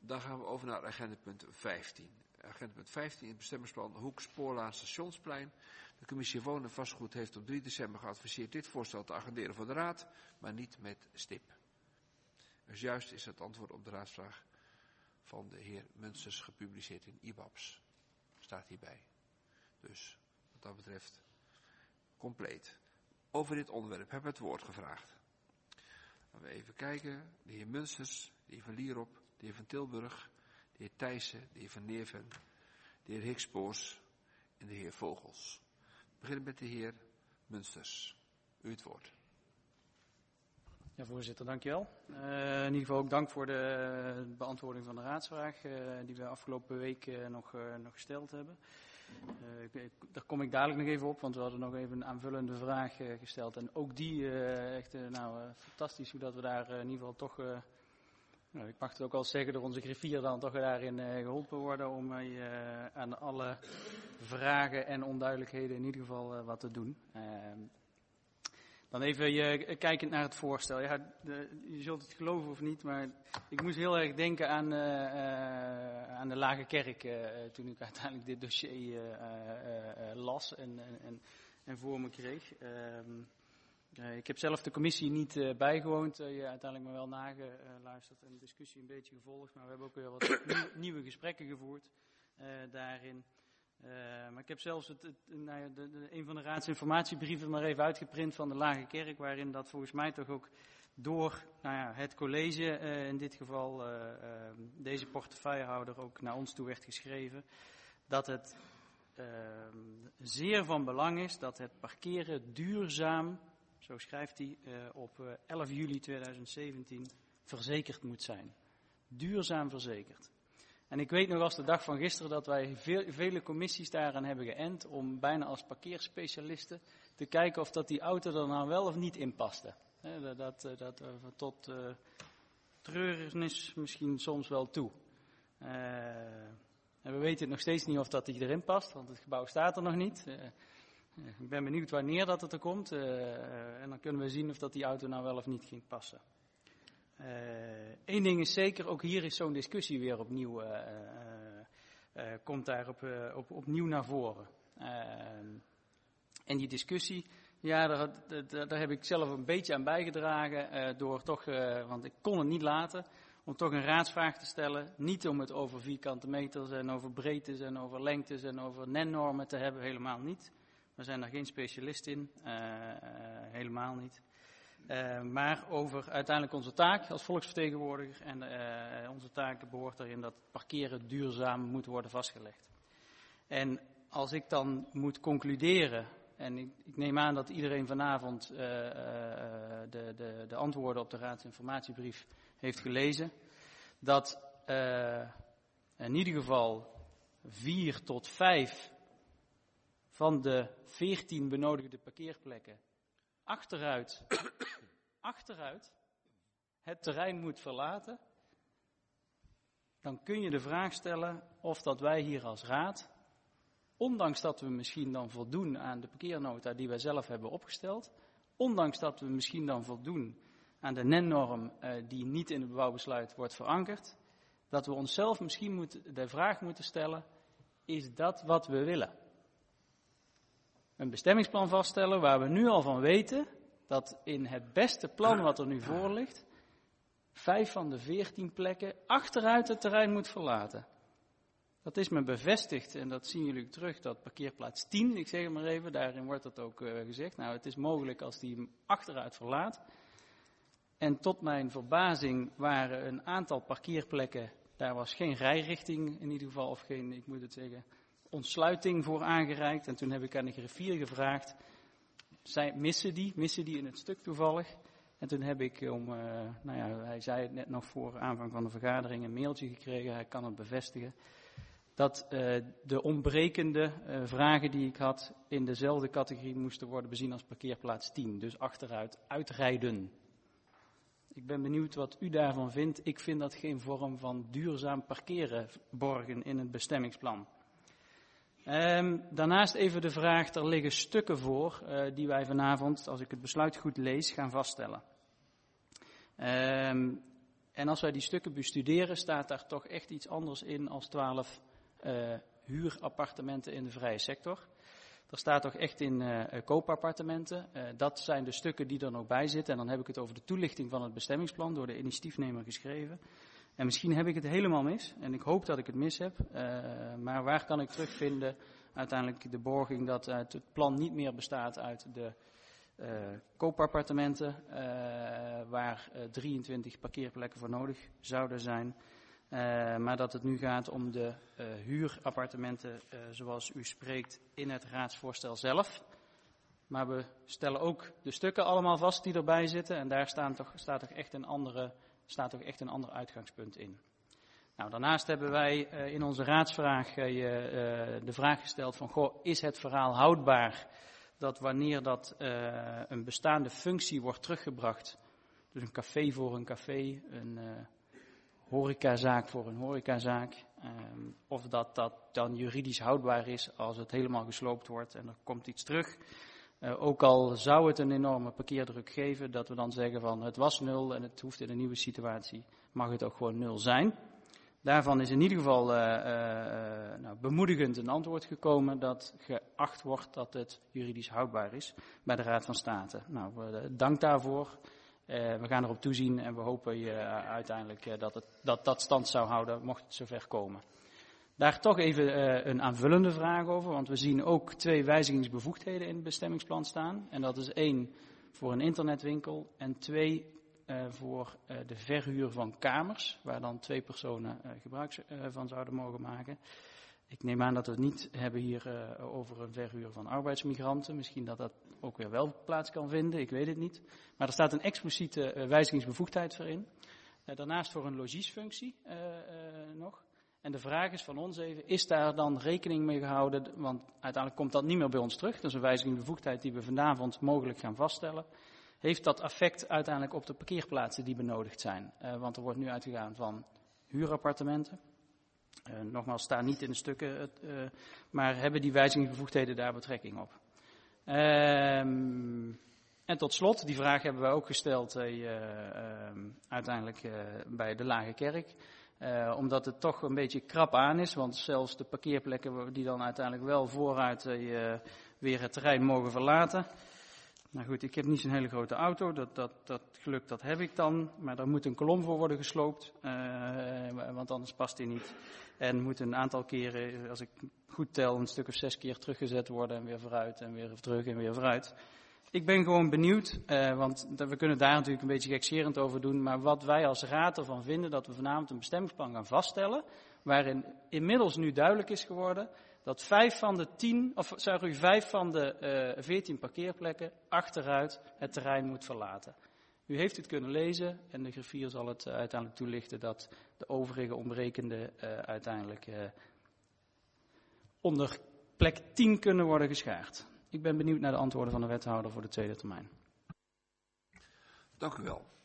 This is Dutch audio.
Dan gaan we over naar agendapunt 15. Agendapunt 15 in het bestemmingsplan Hoek Spoorlaan Stationsplein. De commissie Wonen en Vastgoed heeft op 3 december geadviseerd dit voorstel te agenderen voor de raad, maar niet met stip. Dus juist is het antwoord op de raadsvraag van de heer Munsters gepubliceerd in IBABS. Staat hierbij. Dus wat dat betreft compleet. Over dit onderwerp hebben we het woord gevraagd. Gaan we even kijken. De heer Munsters, de heer Van Lierop, de heer Van Tilburg, de heer Thijssen, de heer Van Neerven, de heer Hikspoors en de heer Vogels. We beginnen met de heer Munsters. U het woord. Ja, voorzitter, dankjewel. In ieder geval ook dank voor de beantwoording van de raadsvraag die we afgelopen week nog gesteld hebben. Daar kom ik dadelijk nog even op, want we hadden nog even een aanvullende vraag gesteld. En ook die, fantastisch hoe dat we daar in ieder geval toch, ik mag het ook wel zeggen, door onze griffier dan toch daarin geholpen worden om aan alle vragen en onduidelijkheden in ieder geval wat te doen. Dan even kijkend naar het voorstel. Ja, je zult het geloven of niet, maar ik moest heel erg denken aan de Lage Kerk toen ik uiteindelijk dit dossier las en voor me kreeg. Ik heb zelf de commissie niet bijgewoond, uiteindelijk maar wel nageluisterd en de discussie een beetje gevolgd. Maar we hebben ook weer wat nieuwe gesprekken gevoerd daarin. Maar ik heb zelfs een van de raadsinformatiebrieven maar even uitgeprint van de Lage Kerk, waarin dat volgens mij toch ook door het college, in dit geval deze portefeuillehouder, ook naar ons toe werd geschreven, dat het zeer van belang is dat het parkeren duurzaam, zo schrijft hij, op 11 juli 2017 verzekerd moet zijn. Duurzaam verzekerd. En ik weet nog als de dag van gisteren dat wij vele commissies daaraan hebben geënt om bijna als parkeerspecialisten te kijken of dat die auto er nou wel of niet in paste. Dat tot treurnis misschien soms wel toe. En we weten het nog steeds niet of dat die erin past, want het gebouw staat er nog niet. Ik ben benieuwd wanneer dat het er komt. En dan kunnen we zien of dat die auto nou wel of niet ging passen. Eén ding is zeker, ook hier is zo'n discussie weer opnieuw, komt daar opnieuw naar voren. En die discussie, ja, daar heb ik zelf een beetje aan bijgedragen, door toch, want ik kon het niet laten, om toch een raadsvraag te stellen. Niet om het over vierkante meters en over breedtes en over lengtes en over NEN-normen te hebben, helemaal niet. We zijn daar geen specialist in, helemaal niet. Maar over uiteindelijk onze taak als volksvertegenwoordiger. En onze taak behoort erin dat parkeren duurzaam moet worden vastgelegd. En als ik dan moet concluderen, en ik neem aan dat iedereen vanavond de antwoorden op de raadsinformatiebrief heeft gelezen, dat in ieder geval 4 tot 5 van de 14 benodigde parkeerplekken achteruit het terrein moet verlaten, dan kun je de vraag stellen of dat wij hier als raad, ondanks dat we misschien dan voldoen aan de parkeernota die wij zelf hebben opgesteld, ondanks dat we misschien dan voldoen aan de NEN-norm die niet in het bebouwbesluit wordt verankerd, dat we onszelf misschien de vraag moeten stellen, is dat wat we willen? Een bestemmingsplan vaststellen waar we nu al van weten dat in het beste plan wat er nu voor ligt, 5 van de 14 plekken achteruit het terrein moet verlaten. Dat is me bevestigd en dat zien jullie terug, dat parkeerplaats 10, ik zeg het maar even, daarin wordt dat ook gezegd. Nou, het is mogelijk als die hem achteruit verlaat. En tot mijn verbazing waren een aantal parkeerplekken, daar was geen rijrichting in ieder geval, of geen, ik moet het zeggen, ontsluiting voor aangereikt. En toen heb ik aan de griffier gevraagd, missen die in het stuk toevallig? En toen heb ik hij zei het net nog voor aanvang van de vergadering, een mailtje gekregen, hij kan het bevestigen, dat de ontbrekende vragen die ik had in dezelfde categorie moesten worden bezien als parkeerplaats 10. Dus achteruit uitrijden. Ik ben benieuwd wat u daarvan vindt. Ik vind dat geen vorm van duurzaam parkeren borgen in het bestemmingsplan. Daarnaast even de vraag, er liggen stukken voor die wij vanavond, als ik het besluit goed lees, gaan vaststellen. En als wij die stukken bestuderen, staat daar toch echt iets anders in als 12 huurappartementen in de vrije sector. Er staat toch echt in koopappartementen. Dat zijn de stukken die er nog bij zitten. En dan heb ik het over de toelichting van het bestemmingsplan door de initiatiefnemer geschreven. En misschien heb ik het helemaal mis. En ik hoop dat ik het mis heb. Maar waar kan ik terugvinden uiteindelijk de borging dat het plan niet meer bestaat uit de koopappartementen. Waar 23 parkeerplekken voor nodig zouden zijn. Maar dat het nu gaat om de huurappartementen zoals u spreekt in het raadsvoorstel zelf. Maar we stellen ook de stukken allemaal vast die erbij zitten. En daar staat toch echt een ander uitgangspunt in. Nou, daarnaast hebben wij in onze raadsvraag de vraag gesteld van, is het verhaal houdbaar dat wanneer dat een bestaande functie wordt teruggebracht, dus een café voor een café, een horecazaak voor een horecazaak, of dat dan juridisch houdbaar is als het helemaal gesloopt wordt en er komt iets terug. Ook al zou het een enorme parkeerdruk geven, dat we dan zeggen van het was 0 en het hoeft in een nieuwe situatie, mag het ook gewoon 0 zijn. Daarvan is in ieder geval bemoedigend een antwoord gekomen dat geacht wordt dat het juridisch houdbaar is bij de Raad van State. Nou, dank daarvoor. We gaan erop toezien en we hopen uiteindelijk dat stand zou houden, mocht het zover komen. Daar toch even een aanvullende vraag over, want we zien ook 2 wijzigingsbevoegdheden in het bestemmingsplan staan. En dat is 1 voor een internetwinkel en 2 voor de verhuur van kamers, waar dan 2 personen gebruik van zouden mogen maken. Ik neem aan dat we het niet hebben hier over een verhuur van arbeidsmigranten. Misschien dat dat ook weer wel plaats kan vinden, ik weet het niet. Maar er staat een expliciete wijzigingsbevoegdheid voor in. Daarnaast voor een logiesfunctie nog. En de vraag is van ons even, is daar dan rekening mee gehouden? Want uiteindelijk komt dat niet meer bij ons terug. Dat is een wijzigingsbevoegdheid die we vanavond mogelijk gaan vaststellen. Heeft dat effect uiteindelijk op de parkeerplaatsen die benodigd zijn? Want er wordt nu uitgegaan van huurappartementen. Nogmaals, staan niet in de stukken, maar hebben die wijzigingsbevoegdheden daar betrekking op? En tot slot, die vraag hebben we ook gesteld uiteindelijk bij de Lage Kerk. Omdat het toch een beetje krap aan is, want zelfs de parkeerplekken die dan uiteindelijk wel vooruit weer het terrein mogen verlaten. Nou goed, ik heb niet zo'n hele grote auto, dat geluk dat heb ik dan, maar daar moet een kolom voor worden gesloopt, want anders past die niet. En moet een aantal keren, als ik goed tel, een stuk of 6 keer teruggezet worden en weer vooruit en weer terug en weer vooruit. Ik ben gewoon benieuwd, want we kunnen daar natuurlijk een beetje gekscherend over doen, maar wat wij als raad ervan vinden dat we vanavond een bestemmingsplan gaan vaststellen, waarin inmiddels nu duidelijk is geworden dat 5 van de 14 parkeerplekken achteruit het terrein moet verlaten. U heeft het kunnen lezen en de griffier zal het uiteindelijk toelichten dat de overige ontbrekende uiteindelijk onder plek 10 kunnen worden geschaard. Ik ben benieuwd naar de antwoorden van de wethouder voor de tweede termijn. Dank u wel.